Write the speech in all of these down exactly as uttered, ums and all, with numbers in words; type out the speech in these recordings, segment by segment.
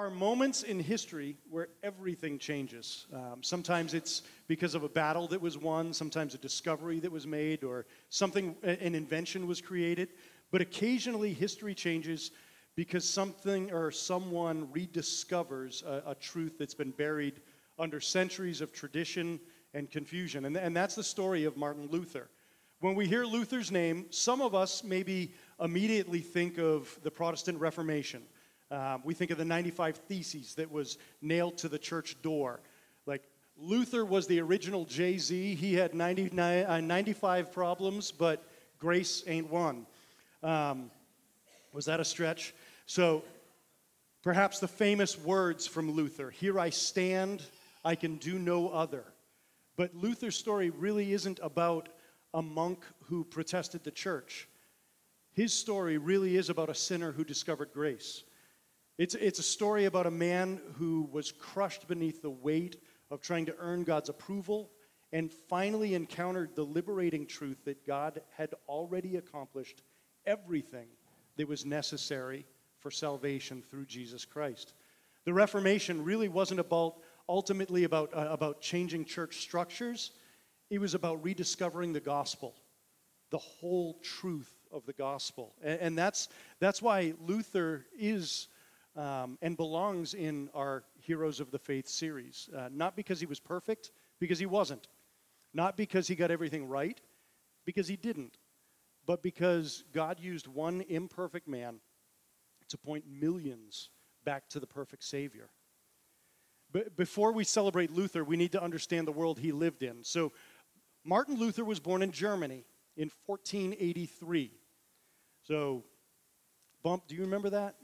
are moments in history where everything changes. Um, sometimes it's because of a battle that was won, sometimes a discovery that was made, or something, an invention was created. But occasionally history changes because something or someone rediscovers a, a truth that's been buried under centuries of tradition and confusion. And, and that's the story of Martin Luther. When we hear Luther's name, some of us maybe immediately think of the Protestant Reformation. Um, we think of the ninety-five Theses that was nailed to the church door. Like, Luther was the original Jay-Z. He had ninety-nine, uh, ninety-five problems, but grace ain't one. Um, was that a stretch? So, perhaps the famous words from Luther, "Here I stand, I can do no other." But Luther's story really isn't about a monk who protested the church. His story really is about a sinner who discovered grace. It's, it's a story about a man who was crushed beneath the weight of trying to earn God's approval and finally encountered the liberating truth that God had already accomplished everything that was necessary for salvation through Jesus Christ. The Reformation really wasn't about ultimately about, uh, about changing church structures. It was about rediscovering the gospel, the whole truth of the gospel. And, and that's, that's why Luther is Um, and belongs in our Heroes of the Faith series. Uh, not because he was perfect, because he wasn't. Not because he got everything right, because he didn't. But because God used one imperfect man to point millions back to the perfect Savior. But before we celebrate Luther, we need to understand the world he lived in. So Martin Luther was born in Germany in fourteen eighty-three. So, Bump, do you remember that?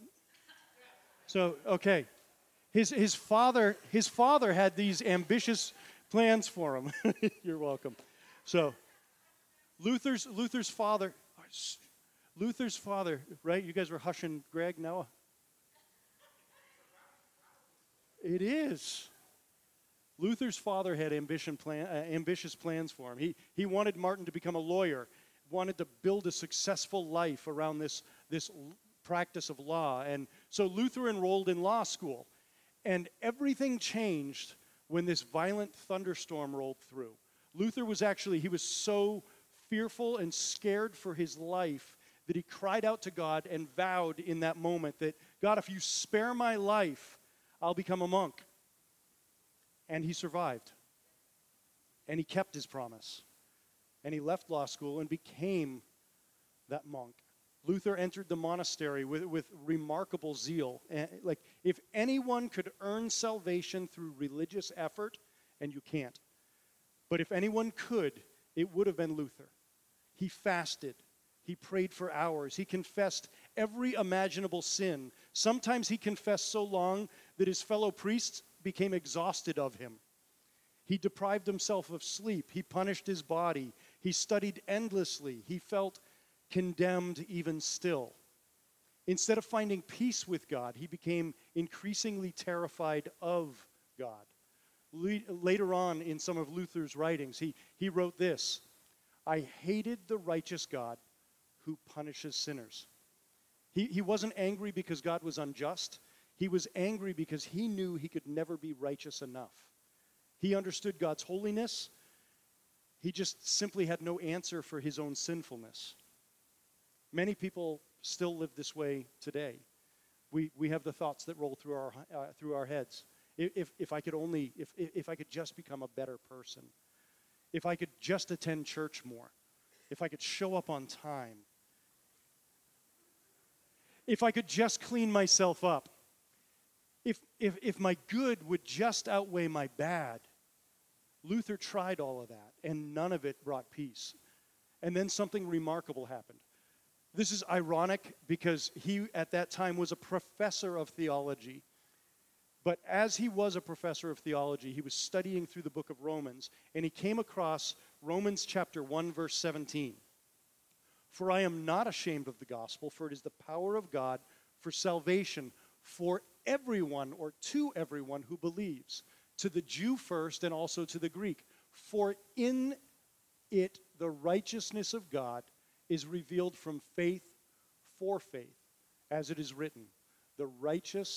So, okay, his his father his father had these ambitious plans for him. You're welcome. So, Luther's Luther's father, Luther's father, right? You guys were hushing Greg, Noah. It is. Luther's father had ambition plan, uh, ambitious plans for him. He he wanted Martin to become a lawyer, wanted to build a successful life around this this. practice of law. And so Luther enrolled in law school. And everything changed when this violent thunderstorm rolled through. Luther was actually, he was so fearful and scared for his life that he cried out to God and vowed in that moment that, God, if you spare my life, I'll become a monk. And he survived. And he kept his promise. And he left law school and became that monk. Luther entered the monastery with, with remarkable zeal. And like, if anyone could earn salvation through religious effort, and you can't, but if anyone could, it would have been Luther. He fasted. He prayed for hours. He confessed every imaginable sin. Sometimes he confessed so long that his fellow priests became exhausted of him. He deprived himself of sleep. He punished his body. He studied endlessly. He felt condemned even still. Instead of finding peace with God, he became increasingly terrified of God. Le- later on in some of Luther's writings, he, he wrote this: "I hated the righteous God who punishes sinners." He, he wasn't angry because God was unjust. He was angry because he knew he could never be righteous enough. He understood God's holiness. He just simply had no answer for his own sinfulness. Many people still live this way today. We we have the thoughts that roll through our uh, through our heads. If if I could only if if I could just become a better person, if I could just attend church more, if I could show up on time, if I could just clean myself up, if if if my good would just outweigh my bad. Luther tried all of that, and none of it brought peace. And then something remarkable happened. This is ironic because he, at that time, was a professor of theology. But as he was a professor of theology, he was studying through the book of Romans, and he came across Romans chapter one, verse seventeen. "For I am not ashamed of the gospel, for it is the power of God for salvation for everyone, or to everyone who believes, to the Jew first and also to the Greek. For in it the righteousness of God is revealed from faith for faith, as it is written, the righteous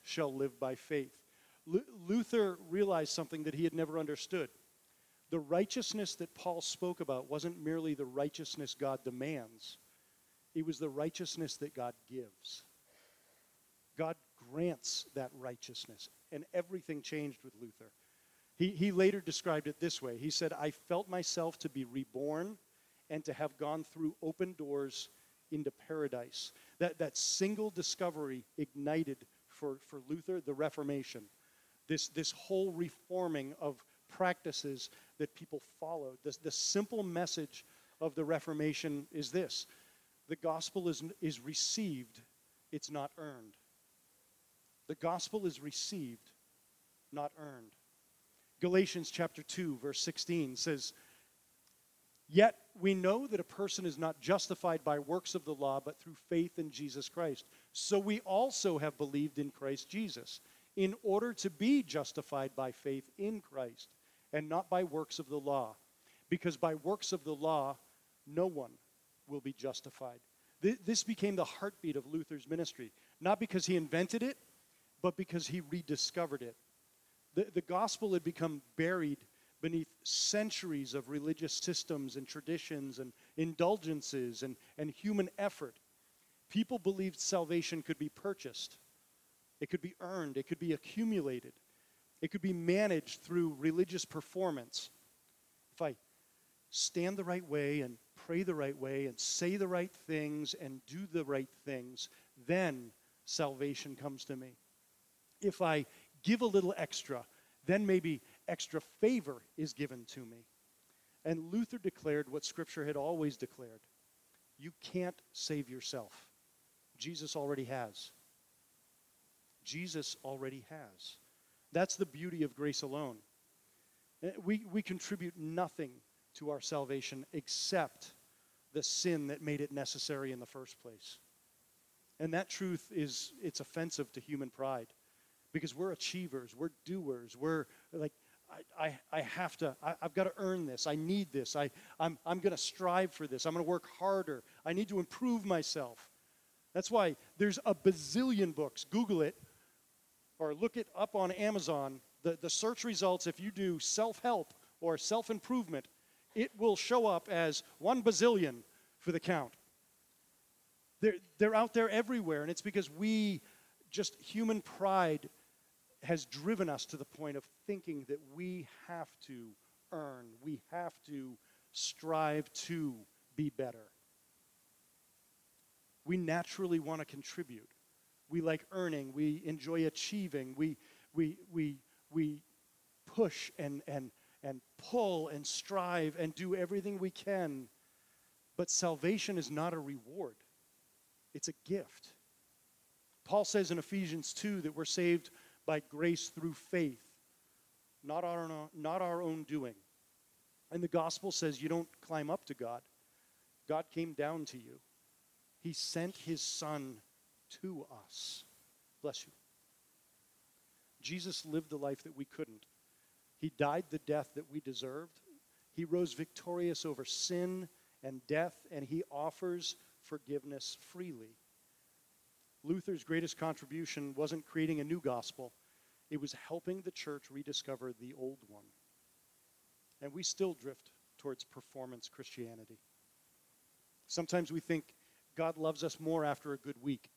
shall live by faith. Lu- Luther realized something that he had never understood. The righteousness that Paul spoke about wasn't merely the righteousness God demands. It was the righteousness that God gives. God grants that righteousness, and everything changed with Luther. He, he later described it this way. He said, I felt myself to be reborn and to have gone through open doors into paradise. That, that single discovery ignited for, for Luther the Reformation. This, this whole reforming of practices that people followed. This, the simple message of the Reformation is this. The gospel is, is received, it's not earned. The gospel is received, not earned. Galatians chapter two, verse sixteen says, yet we know that a person is not justified by works of the law, but through faith in Jesus Christ. So we also have believed in Christ Jesus, in order to be justified by faith in Christ, and not by works of the law. Because by works of the law, no one will be justified. This became the heartbeat of Luther's ministry, not because he invented it, but because he rediscovered it. The, the gospel had become buried beneath centuries of religious systems and traditions and indulgences and, and human effort. People believed salvation could be purchased. It could be earned. It could be accumulated. It could be managed through religious performance. If I stand the right way and pray the right way and say the right things and do the right things, then salvation comes to me. If I give a little extra, then maybe extra favor is given to me. And Luther declared what Scripture had always declared. You can't save yourself. Jesus already has. Jesus already has. That's the beauty of grace alone. We, we contribute nothing to our salvation except the sin that made it necessary in the first place. And that truth is, it's offensive to human pride. Because we're achievers, we're doers, we're like, I, I, I have to, I, I've got to earn this, I need this, I, I'm, I'm going to strive for this, I'm going to work harder, I need to improve myself. That's why there's a bazillion books. Google it, or look it up on Amazon. The, the search results, if you do self-help or self-improvement, it will show up as one bazillion for the count. They're, they're out there everywhere, and it's because we, just human pride, has driven us to the point of thinking that we have to earn, we have to strive to be better. We naturally want to contribute. We like earning, we enjoy achieving, we we we we push and and and pull and strive and do everything we can. But salvation is not a reward. It's a gift. Paul says in Ephesians two that we're saved by grace through faith, not our, not our own doing. And the gospel says you don't climb up to God. God came down to you. He sent his son to us. Bless you. Jesus lived the life that we couldn't. He died the death that we deserved. He rose victorious over sin and death, and he offers forgiveness freely. Luther's greatest contribution wasn't creating a new gospel. It was helping the church rediscover the old one. And we still drift towards performance Christianity. Sometimes we think God loves us more after a good week.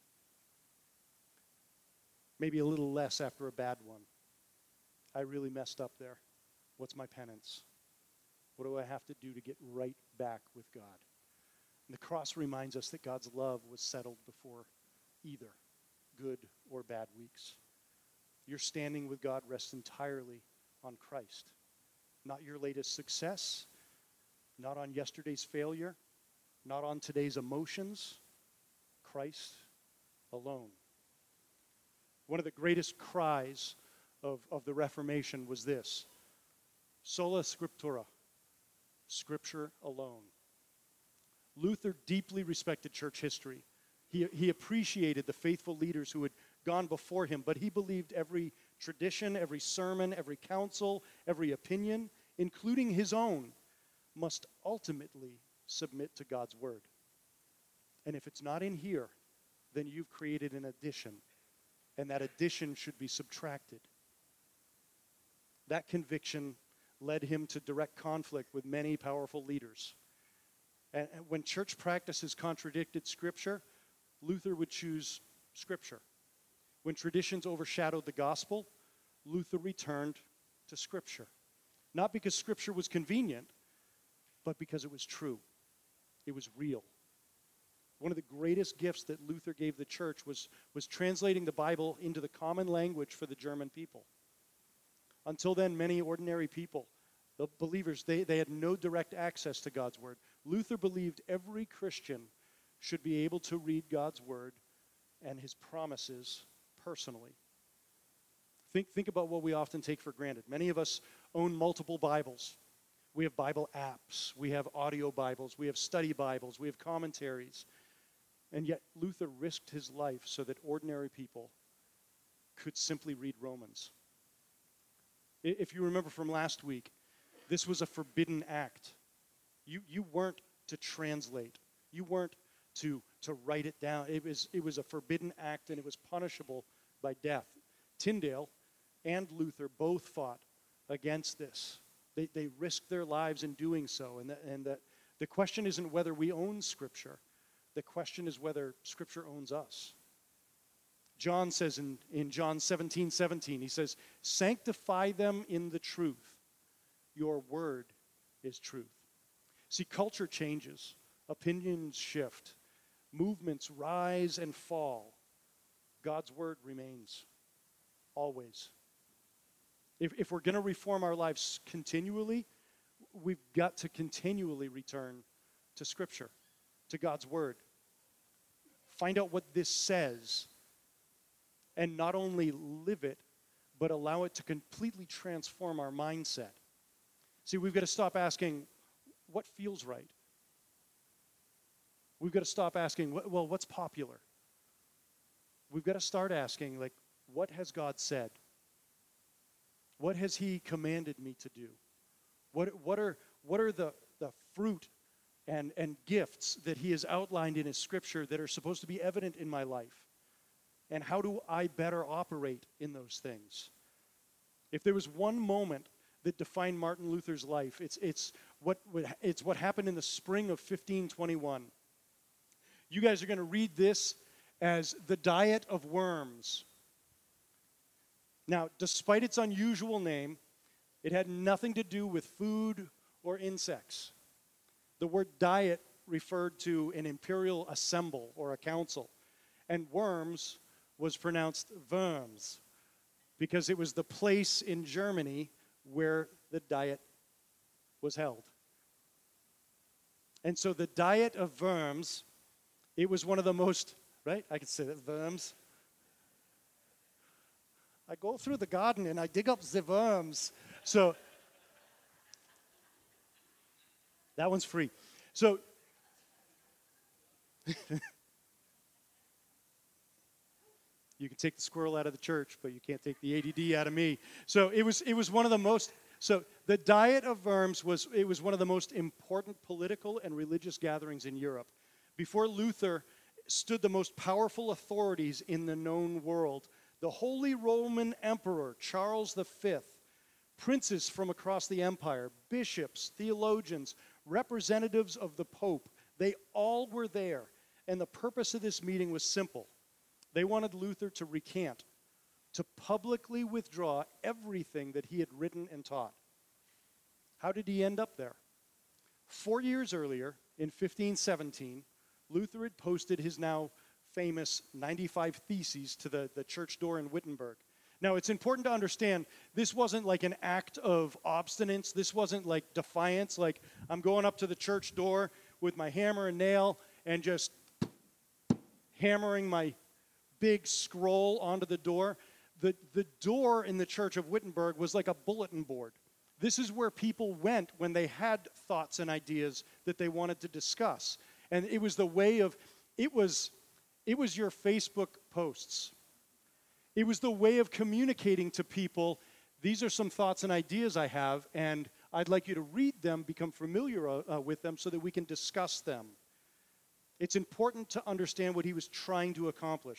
Maybe a little less after a bad one. I really messed up there. What's my penance? What do I have to do to get right back with God? And the cross reminds us that God's love was settled before either good or bad weeks. Your standing with God rests entirely on Christ. Not your latest success, not on yesterday's failure, not on today's emotions. Christ alone. One of the greatest cries of, of the Reformation was this: sola scriptura, Scripture alone. Luther deeply respected church history. He, he appreciated the faithful leaders who had gone before him, but he believed every tradition, every sermon, every counsel, every opinion, including his own, must ultimately submit to God's word. And if it's not in here, then you've created an addition. and that addition should be subtracted. That conviction led him to direct conflict with many powerful leaders. And when church practices contradicted Scripture, Luther would choose Scripture. When traditions overshadowed the gospel, Luther returned to Scripture. Not because Scripture was convenient, but because it was true. It was real. One of the greatest gifts that Luther gave the church was, was translating the Bible into the common language for the German people. Until then, many ordinary people, the believers, they, they had no direct access to God's Word. Luther believed every Christian should be able to read God's Word and His promises personally. Think, think about what we often take for granted. Many of us own multiple Bibles. We have Bible apps. We have audio Bibles. We have study Bibles. We have commentaries. And yet Luther risked his life so that ordinary people could simply read Romans. If you remember from last week, this was a forbidden act. You, you weren't to translate. You weren't to, to write it down. It was, it was a forbidden act, and it was punishable by death. Tyndale and Luther both fought against this. They, they risked their lives in doing so. And, the, and the, the question isn't whether we own Scripture. The question is whether Scripture owns us. John says in, in John seventeen seventeen, he says, "Sanctify them in the truth. Your word is truth." See, culture changes. Opinions shift. Movements rise and fall. God's word remains. Always. If, if we're going to reform our lives continually, we've got to continually return to Scripture, to God's word. Find out what this says, and not only live it, but allow it to completely transform our mindset. See, we've got to stop asking, what feels right? We've got to stop asking, well, what's popular? We've got to start asking, like, what has God said? What has He commanded me to do? What, what are, what are the, the fruit and, and gifts that He has outlined in His Scripture that are supposed to be evident in my life? And how do I better operate in those things? If there was one moment that defined Martin Luther's life, it's, it's, what, it's what happened in the spring of fifteen twenty-one. You guys are going to read this as the Diet of Worms. Now, despite its unusual name, it had nothing to do with food or insects. The word diet referred to an imperial assemble or a council, and worms was pronounced Worms because it was the place in Germany where the diet was held. And so the Diet of Worms, it was one of the most, right? I could say that, Worms. I go through the garden and I dig up the worms. So, that one's free. So, you can take the squirrel out of the church, but you can't take the A D D out of me. So it was it was one of the most, so the Diet of Worms was, it was one of the most important political and religious gatherings in Europe. Before Luther stood the most powerful authorities in the known world. The Holy Roman Emperor, Charles the Fifth, princes from across the empire, bishops, theologians, representatives of the Pope, they all were there. And the purpose of this meeting was simple. They wanted Luther to recant, to publicly withdraw everything that he had written and taught. How did he end up there? Four years earlier, in fifteen seventeen, Luther had posted his now famous ninety-five Theses to the, the church door in Wittenberg. Now, it's important to understand, this wasn't like an act of obstinance. This wasn't like defiance, like I'm going up to the church door with my hammer and nail and just hammering my big scroll onto the door. The, the door in the church of Wittenberg was like a bulletin board. This is where people went when they had thoughts and ideas that they wanted to discuss. And it was the way of, it was... It was your Facebook posts. It was the way of communicating to people, these are some thoughts and ideas I have, and I'd like you to read them, become familiar uh, with them so that we can discuss them. It's important to understand what he was trying to accomplish.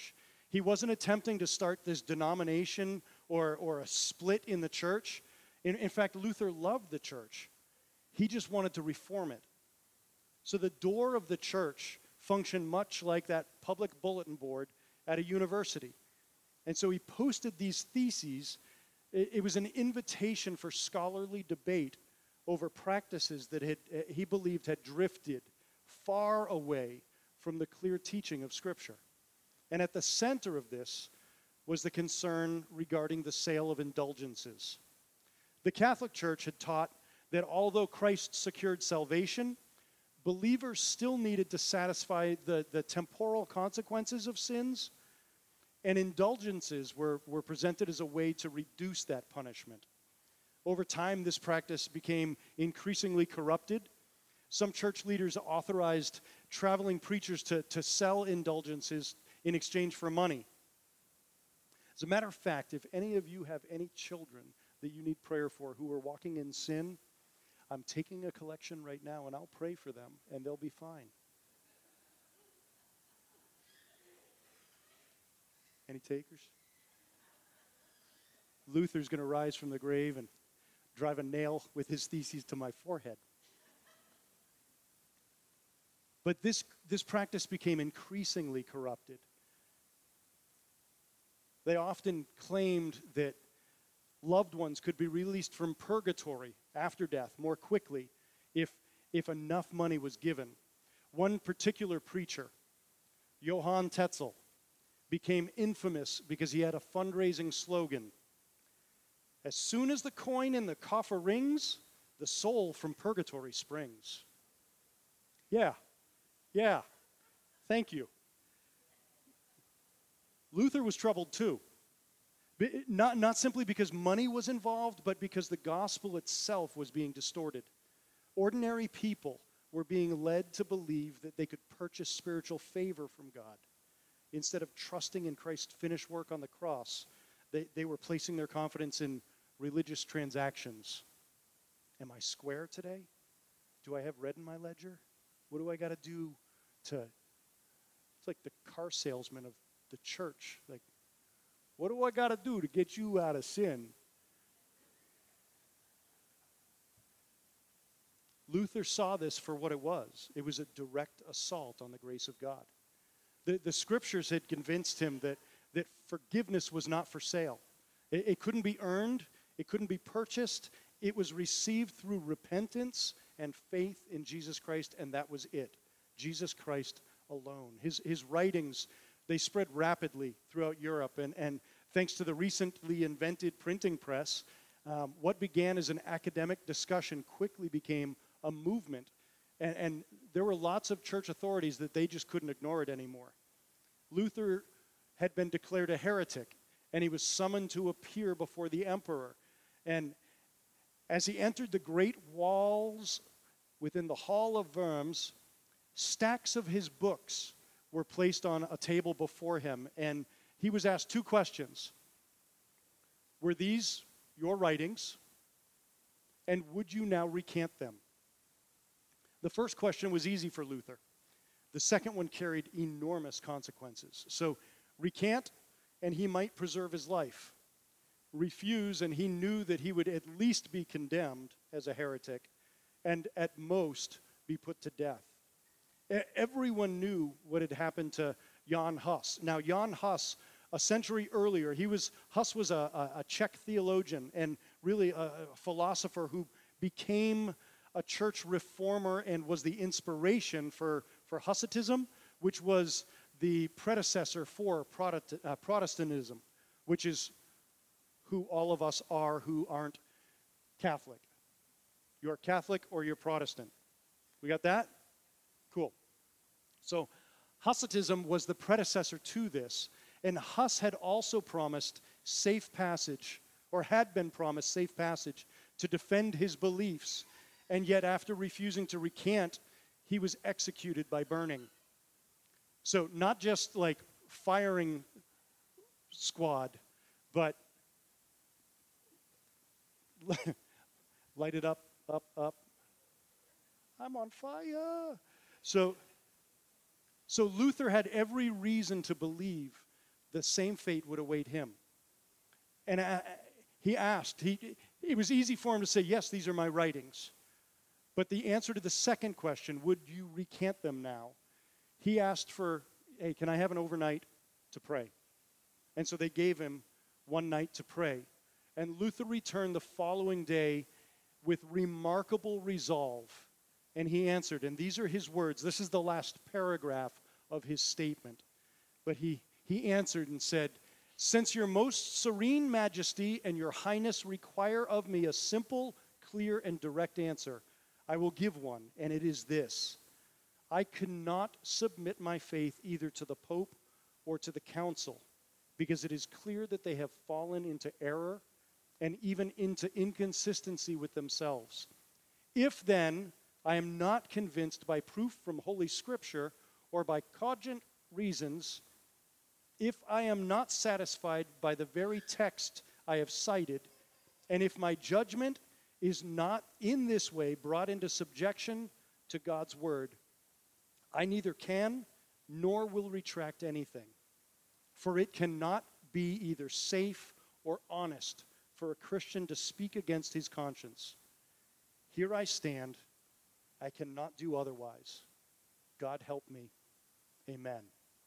He wasn't attempting to start this denomination or, or a split in the church. In, in fact, Luther loved the church. He just wanted to reform it. So the door of the church functioned much like that public bulletin board at a university. And so he posted these theses. It, it was an invitation for scholarly debate over practices that had, he believed had drifted far away from the clear teaching of Scripture. And at the center of this was the concern regarding the sale of indulgences. The Catholic Church had taught that although Christ secured salvation, believers still needed to satisfy the, the temporal consequences of sins, and indulgences were, were presented as a way to reduce that punishment. Over time, this practice became increasingly corrupted. Some church leaders authorized traveling preachers to, to sell indulgences in exchange for money. As a matter of fact, if any of you have any children that you need prayer for who are walking in sin, I'm taking a collection right now, and I'll pray for them, and they'll be fine. Any takers? Luther's going to rise from the grave and drive a nail with his theses to my forehead. But this, this practice became increasingly corrupted. They often claimed that loved ones could be released from purgatory after death more quickly if, if enough money was given. One particular preacher, Johann Tetzel, became infamous because he had a fundraising slogan: as soon as the coin in the coffer rings, the soul from purgatory springs. Yeah, yeah, thank you. Luther was troubled too. Not, not simply because money was involved, but because the gospel itself was being distorted. Ordinary people were being led to believe that they could purchase spiritual favor from God. Instead of trusting in Christ's finished work on the cross, they, they were placing their confidence in religious transactions. Am I square today? Do I have red in my ledger? What do I got to do to... It's like the car salesman of the church. Like, what do I got to do to get you out of sin? Luther saw this for what it was. It was a direct assault on the grace of God. The, the scriptures had convinced him that, that forgiveness was not for sale. It, it couldn't be earned. It couldn't be purchased. It was received through repentance and faith in Jesus Christ, and that was it. Jesus Christ alone. His, his writings, they spread rapidly throughout Europe, and, and thanks to the recently invented printing press, um, what began as an academic discussion quickly became a movement. And, and there were lots of church authorities that they just couldn't ignore it anymore. Luther had been declared a heretic, and he was summoned to appear before the emperor. And as he entered the great walls within the Hall of Worms, stacks of his books were placed on a table before him, and he was asked two questions. Were these your writings? And would you now recant them? The first question was easy for Luther. The second one carried enormous consequences. So recant, and he might preserve his life. Refuse, and he knew that he would at least be condemned as a heretic, and at most be put to death. Everyone knew what had happened to Jan Hus. Now, Jan Hus, a century earlier, he was Hus was a, a, a Czech theologian and really a, a philosopher who became a church reformer and was the inspiration for, for Hussitism, which was the predecessor for Protestant, uh, Protestantism, which is who all of us are who aren't Catholic. You're Catholic or you're Protestant. We got that? Cool. So Hussitism was the predecessor to this, and Huss had also promised safe passage, or had been promised safe passage, to defend his beliefs, and yet after refusing to recant, he was executed by burning. So not just like firing squad, but light it up, up, up. I'm on fire. So, so Luther had every reason to believe the same fate would await him. And uh, he asked, he, it was easy for him to say, yes, these are my writings. But the answer to the second question, would you recant them now? He asked for, hey, can I have an overnight to pray? And so they gave him one night to pray. And Luther returned the following day with remarkable resolve. And he answered, and these are his words. This is the last paragraph of his statement. But he, he answered and said, since your most serene majesty and your highness require of me a simple, clear, and direct answer, I will give one, and it is this. I cannot submit my faith either to the Pope or to the Council, because it is clear that they have fallen into error and even into inconsistency with themselves. If then I am not convinced by proof from Holy Scripture or by cogent reasons, if I am not satisfied by the very text I have cited, and if my judgment is not in this way brought into subjection to God's word, I neither can nor will retract anything. For it cannot be either safe or honest for a Christian to speak against his conscience. Here I stand. I cannot do otherwise. God help me. Amen.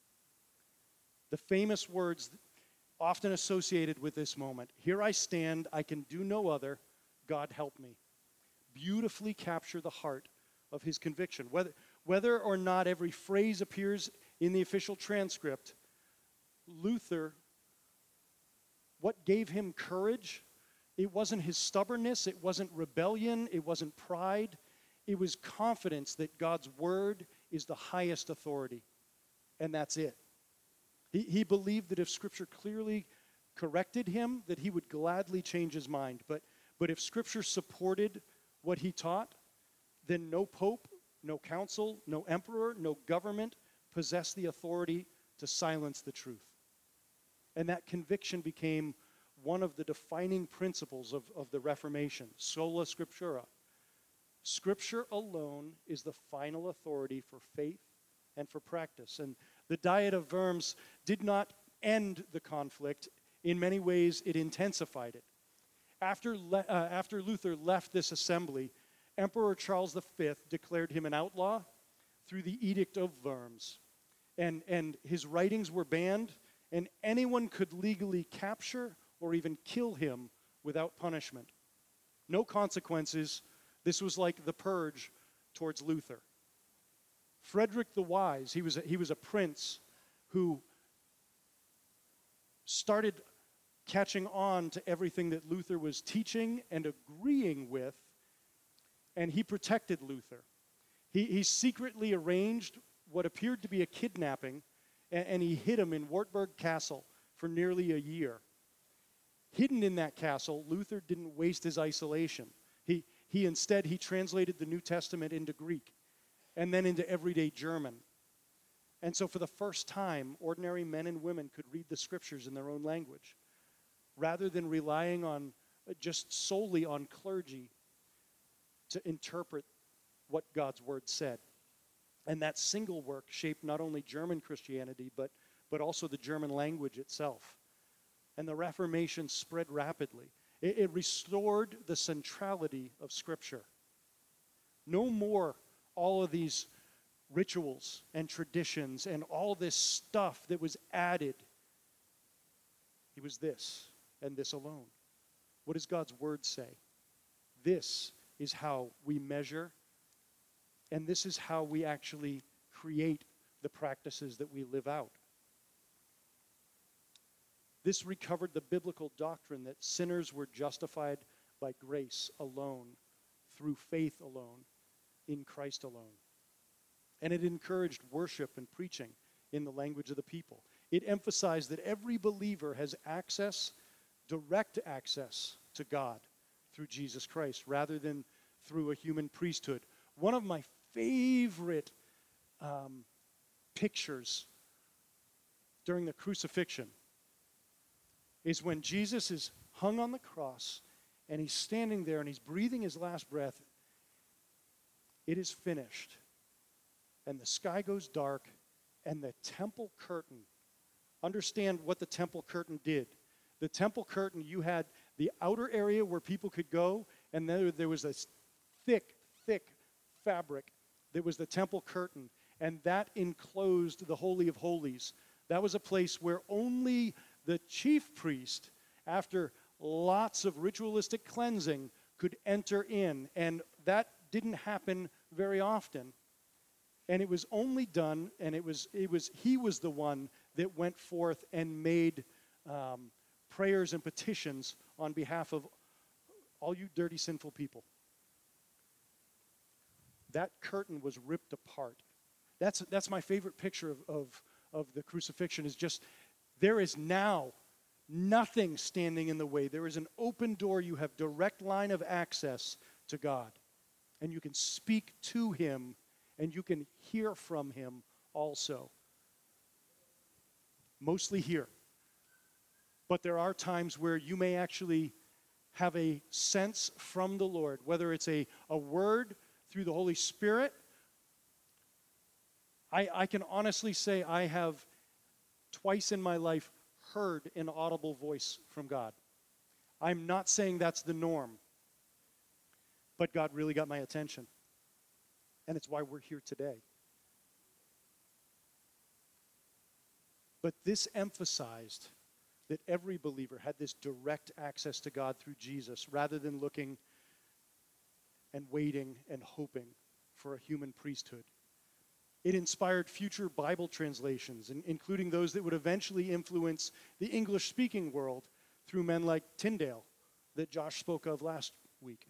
The famous words often associated with this moment, here I stand, I can do no other, God help me, beautifully capture the heart of his conviction. Whether, whether or not every phrase appears in the official transcript, Luther, what gave him courage, it wasn't his stubbornness, it wasn't rebellion, it wasn't pride, it was confidence that God's word is the highest authority, and that's it. He, he believed that if Scripture clearly corrected him, that he would gladly change his mind. But, but if Scripture supported what he taught, then no pope, no council, no emperor, no government possessed the authority to silence the truth. And that conviction became one of the defining principles of, of the Reformation, sola scriptura. Scripture alone is the final authority for faith and for practice. And the Diet of Worms did not end the conflict. In many ways, it intensified it. After, le- uh, after Luther left this assembly, Emperor Charles the Fifth declared him an outlaw through the Edict of Worms. And, and his writings were banned, and anyone could legally capture or even kill him without punishment. No consequences. This was like the purge towards Luther. Frederick the Wise, he was a, he was a prince who started catching on to everything that Luther was teaching and agreeing with, and he protected Luther. He, he secretly arranged what appeared to be a kidnapping, and, and he hid him in Wartburg Castle for nearly a year. Hidden in that castle, Luther didn't waste his isolation. He, he instead, he translated the New Testament into Greek and then into everyday German. And so for the first time, ordinary men and women could read the scriptures in their own language, rather than relying on just solely on clergy to interpret what God's word said. And that single work shaped not only German Christianity, but, but also the German language itself. And the Reformation spread rapidly. It, it restored the centrality of Scripture. No more all of these rituals and traditions and all this stuff that was added. It was this and this alone. What does God's word say? This is how we measure, and this is how we actually create the practices that we live out. This recovered the biblical doctrine that sinners were justified by grace alone, through faith alone, in Christ alone. And it encouraged worship and preaching in the language of the people. It emphasized that every believer has access, direct access to God through Jesus Christ, rather than through a human priesthood. One of my favorite um, pictures during the crucifixion is when Jesus is hung on the cross and he's standing there and he's breathing his last breath. It is finished. And the sky goes dark, and the temple curtain understand what the temple curtain did. The temple curtain, you had the outer area where people could go, and then there was this thick, thick fabric that was the temple curtain, and that enclosed the Holy of Holies. That was a place where only the chief priest, after lots of ritualistic cleansing, could enter in, and that didn't happen very often. And it was only done, and it was it was he was the one that went forth and made um, prayers and petitions on behalf of all you dirty, sinful people. That curtain was ripped apart. That's that's my favorite picture of, of, of the crucifixion, is just there is now nothing standing in the way. There is an open door. You have direct line of access to God. And you can speak to him, and you can hear from him also. Mostly here. But there are times where you may actually have a sense from the Lord, whether it's a, a word through the Holy Spirit. I, I can honestly say I have twice in my life heard an audible voice from God. I'm not saying that's the norm, but God really got my attention. And it's why we're here today. But this emphasized that every believer had this direct access to God through Jesus, rather than looking and waiting and hoping for a human priesthood. It inspired future Bible translations, including those that would eventually influence the English-speaking world through men like Tyndale, that Josh spoke of last week.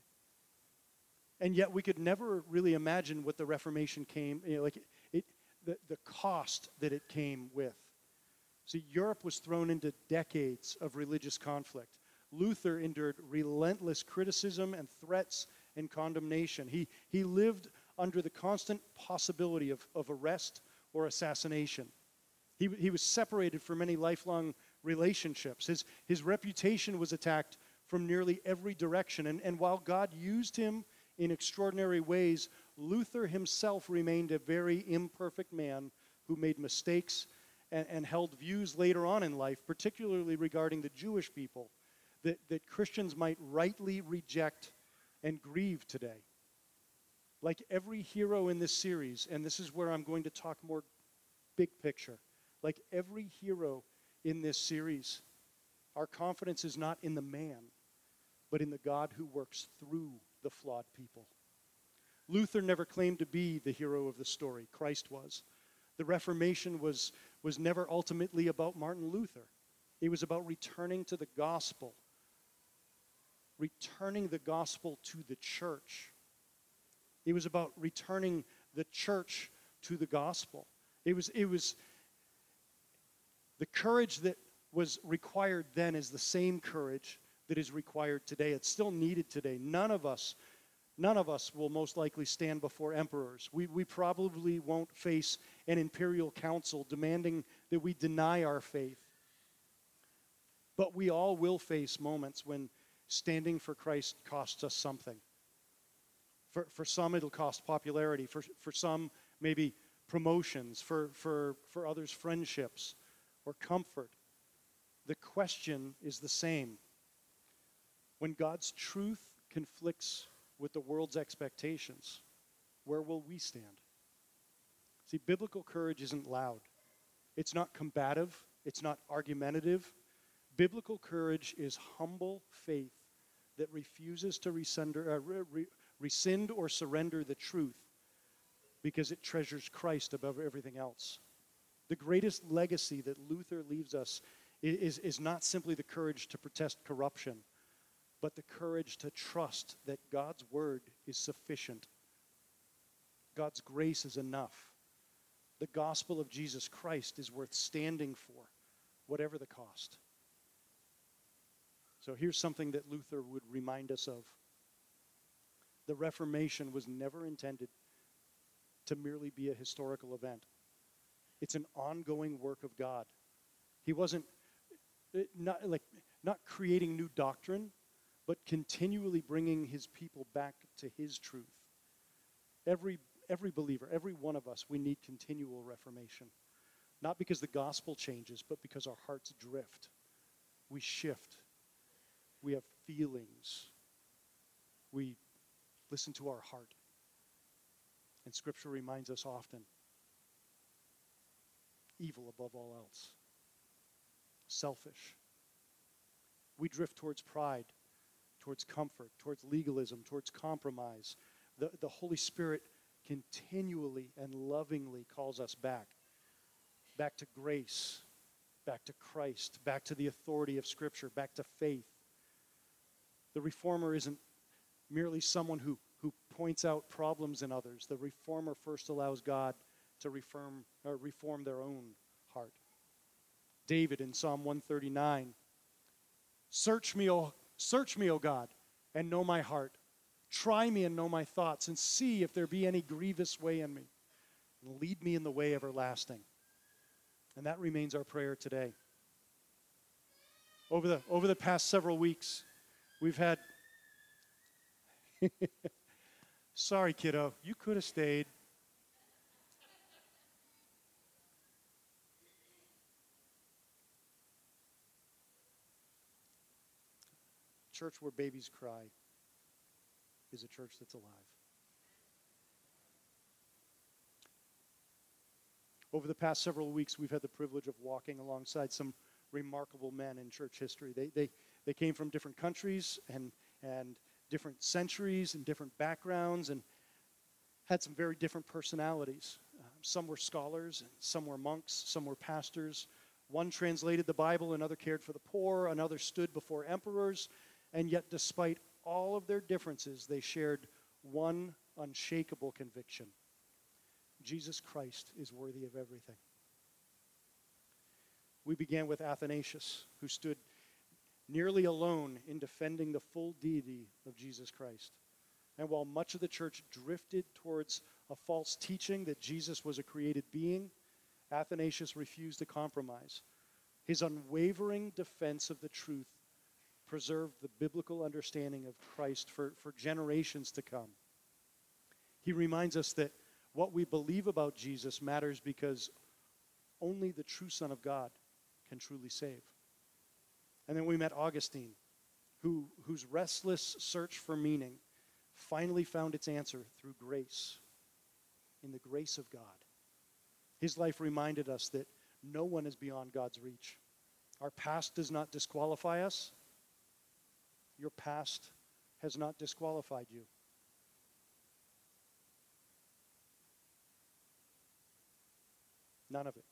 And yet we could never really imagine what the Reformation came, you know, like it, it the, the cost that it came with. See, Europe was thrown into decades of religious conflict. Luther endured relentless criticism and threats and condemnation. He, he lived under the constant possibility of, of arrest or assassination. He, he was separated from many lifelong relationships. His, his reputation was attacked from nearly every direction. And, and while God used him in extraordinary ways, Luther himself remained a very imperfect man who made mistakes and, and held views later on in life, particularly regarding the Jewish people, that, that Christians might rightly reject and grieve today. Like every hero in this series, and this is where I'm going to talk more big picture, like every hero in this series, our confidence is not in the man, but in the God who works through the flawed people. Luther never claimed to be the hero of the story. Christ was. The Reformation was, was never ultimately about Martin Luther. It was about returning to the gospel, returning the gospel to the church. It was about returning the church to the gospel. It was, it was the courage that was required then is the same courage that is required today. It's still needed today. None of us, none of us will most likely stand before emperors. We, we probably won't face an imperial council demanding that we deny our faith. But we all will face moments when standing for Christ costs us something. For, for some, it'll cost popularity. For, for some, maybe promotions. For, for, for others, friendships or comfort. The question is the same. When God's truth conflicts with the world's expectations, where will we stand? See, biblical courage isn't loud. It's not combative. It's not argumentative. Biblical courage is humble faith that refuses to rescind, uh, re, re, rescind or surrender the truth because it treasures Christ above everything else. The greatest legacy that Luther leaves us is, is not simply the courage to protest corruption, but the courage to trust that God's word is sufficient. God's grace is enough. The gospel of Jesus Christ is worth standing for, whatever the cost. So here's something that Luther would remind us of. The Reformation was never intended to merely be a historical event. It's an ongoing work of God. He wasn't not like not creating new doctrine, but continually bringing his people back to his truth. Every every believer, every one of us, we need continual reformation. Not because the gospel changes, but because our hearts drift. We shift. We have feelings. We listen to our heart. And Scripture reminds us often, evil above all else, selfish. We drift towards pride, towards comfort, towards legalism, towards compromise. The, the Holy Spirit continually and lovingly calls us back, back to grace, back to Christ, back to the authority of Scripture, back to faith. The reformer isn't merely someone who, who points out problems in others. The reformer first allows God to reform, or reform their own heart. David in Psalm one thirty-nine, Search me, O, search me, O God, and know my heart. Try me and know my thoughts, and see if there be any grievous way in me. And lead me in the way everlasting. And that remains our prayer today. Over the, over the past several weeks, we've had... Sorry, kiddo, you could have stayed. Church where babies cry is a church that's alive. Over the past several weeks, we've had the privilege of walking alongside some remarkable men in church history. They, they, they came from different countries and, and different centuries and different backgrounds and had some very different personalities. Uh, some were scholars, and some were monks, some were pastors. One translated the Bible, another cared for the poor, another stood before emperors, and yet despite all of their differences, they shared one unshakable conviction. Jesus Christ is worthy of everything. We began with Athanasius, who stood nearly alone in defending the full deity of Jesus Christ. And while much of the church drifted towards a false teaching that Jesus was a created being, Athanasius refused to compromise. His unwavering defense of the truth preserved the biblical understanding of Christ for, for generations to come. He reminds us that what we believe about Jesus matters because only the true Son of God can truly save. And then we met Augustine, who, whose restless search for meaning finally found its answer through grace, in the grace of God. His life reminded us that no one is beyond God's reach. Our past does not disqualify us. Your past has not disqualified you. None of it.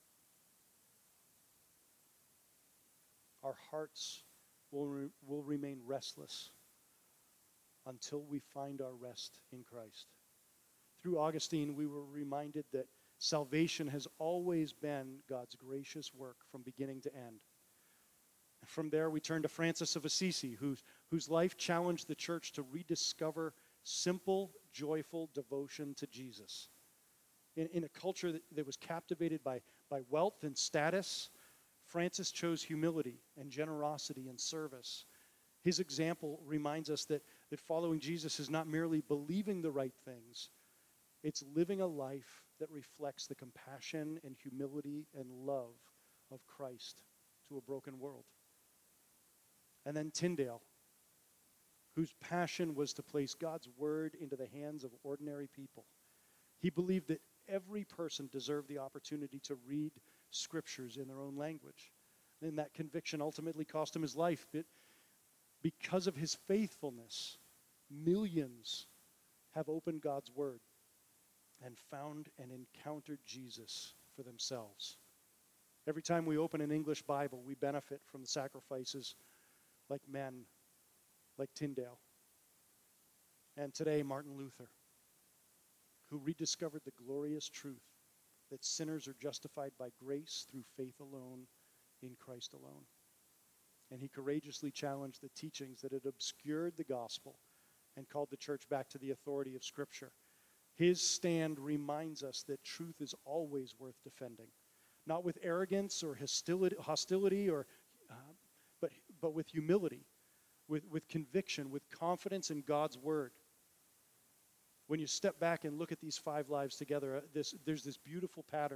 Our hearts will, re- will remain restless until we find our rest in Christ. Through Augustine, we were reminded that salvation has always been God's gracious work from beginning to end. From there, we turn to Francis of Assisi, whose, whose life challenged the church to rediscover simple, joyful devotion to Jesus. In, in a culture that, that was captivated by, by wealth and status, Francis chose humility and generosity and service. His example reminds us that, that following Jesus is not merely believing the right things, it's living a life that reflects the compassion and humility and love of Christ to a broken world. And then Tyndale, whose passion was to place God's word into the hands of ordinary people. He believed that every person deserved the opportunity to read scriptures in their own language. And that conviction ultimately cost him his life. But because of his faithfulness, millions have opened God's word and found and encountered Jesus for themselves. Every time we open an English Bible, we benefit from the sacrifices like men, like Tyndale. And today, Martin Luther, who rediscovered the glorious truth that sinners are justified by grace through faith alone in Christ alone. And he courageously challenged the teachings that had obscured the gospel and called the church back to the authority of Scripture. His stand reminds us that truth is always worth defending, not with arrogance or hostility, hostility or, uh, but, but with humility, with, with conviction, with confidence in God's word. When you step back and look at these five lives together, uh, this, there's this beautiful pattern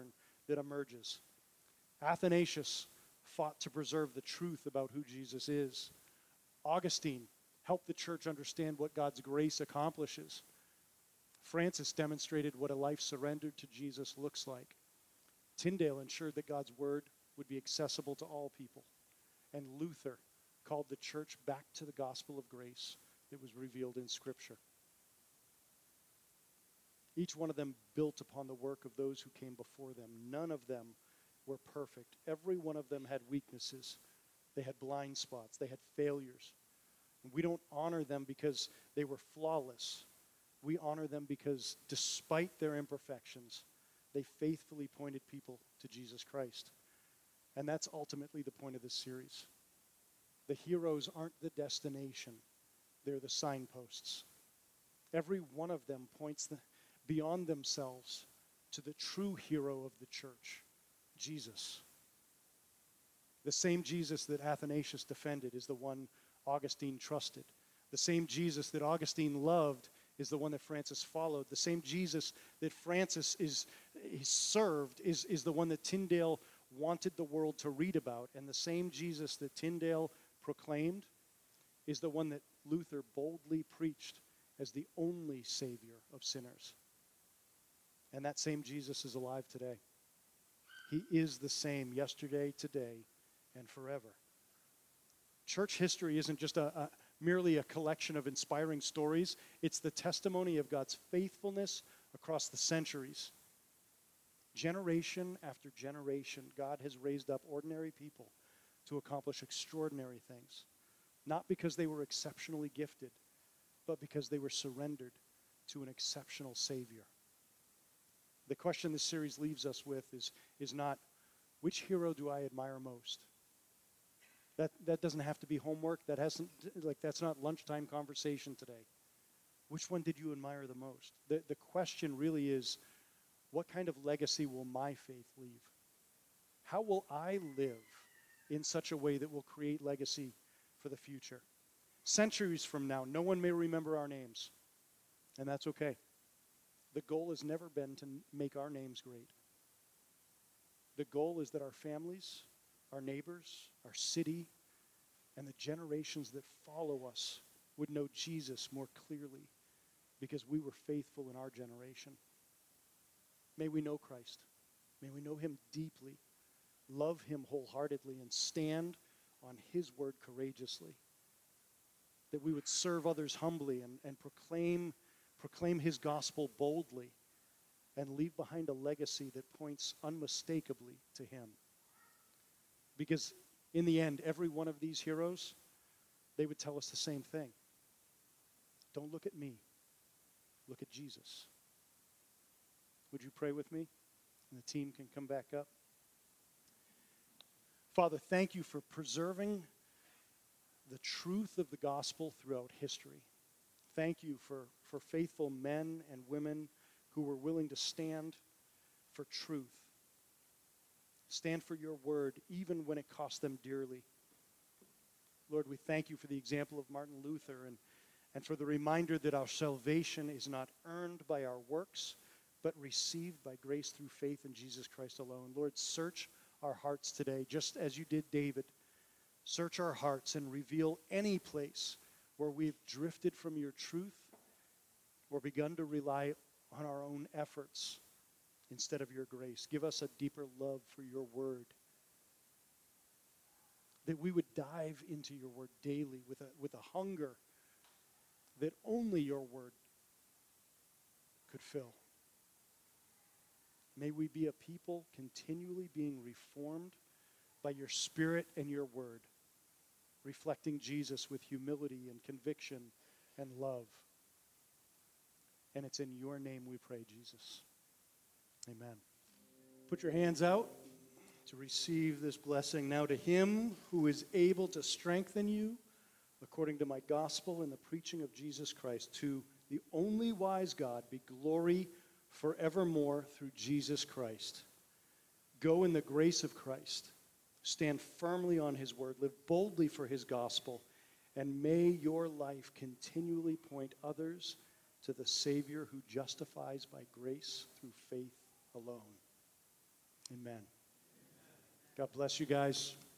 that emerges. Athanasius fought to preserve the truth about who Jesus is. Augustine helped the church understand what God's grace accomplishes. Francis demonstrated what a life surrendered to Jesus looks like. Tyndale ensured that God's word would be accessible to all people. And Luther called the church back to the gospel of grace that was revealed in Scripture. Each one of them built upon the work of those who came before them. None of them were perfect. Every one of them had weaknesses. They had blind spots. They had failures. We don't honor them because they were flawless. We honor them because despite their imperfections, they faithfully pointed people to Jesus Christ. And that's ultimately the point of this series. The heroes aren't the destination. They're the signposts. Every one of them points the, beyond themselves to the true hero of the church, Jesus. The same Jesus that Athanasius defended is the one Augustine trusted. The same Jesus that Augustine loved is the one that Francis followed. The same Jesus that Francis is, is served is, is the one that Tyndale wanted the world to read about. And the same Jesus that Tyndale proclaimed is the one that Luther boldly preached as the only Savior of sinners. And that same Jesus is alive today. He is the same yesterday, today, and forever. Church history isn't just a, a merely a collection of inspiring stories. It's the testimony of God's faithfulness across the centuries. Generation after generation, God has raised up ordinary people to accomplish extraordinary things. Not because they were exceptionally gifted, but because they were surrendered to an exceptional Savior. The question this series leaves us with is, is not, which hero do I admire most? That, that doesn't have to be homework. That hasn't, like, that's not lunchtime conversation today. Which one did you admire the most? The, the question really is, what kind of legacy will my faith leave? How will I live in such a way that will create legacy for the future? Centuries from now, no one may remember our names, and that's okay. The goal has never been to make our names great. The goal is that our families, our neighbors, our city, and the generations that follow us would know Jesus more clearly because we were faithful in our generation. May we know Christ. May we know him deeply, love him wholeheartedly, and stand on his word courageously. That we would serve others humbly and, and proclaim, proclaim his gospel boldly and leave behind a legacy that points unmistakably to him. Because in the end, every one of these heroes, they would tell us the same thing. Don't look at me. Look at Jesus. Would you pray with me? And the team can come back up. Father, thank you for preserving the truth of the gospel throughout history. Thank you for, for faithful men and women who were willing to stand for truth. Stand for your word, even when it cost them dearly. Lord, we thank you for the example of Martin Luther and, and for the reminder that our salvation is not earned by our works, but received by grace through faith in Jesus Christ alone. Lord, search our hearts today, just as you did David. Search our hearts and reveal any place where we've drifted from your truth or begun to rely on our own efforts instead of your grace. Give us a deeper love for your word. That we would dive into your word daily with a, with a hunger that only your word could fill. May we be a people continually being reformed by your Spirit and your word, reflecting Jesus with humility and conviction and love. And it's in your name we pray, Jesus. Amen. Put your hands out to receive this blessing. Now to him who is able to strengthen you according to my gospel and the preaching of Jesus Christ, to the only wise God be glory forevermore through Jesus Christ. Go in the grace of Christ. Stand firmly on his word. Live boldly for his gospel. And may your life continually point others to the Savior who justifies by grace through faith alone. Amen. God bless you guys.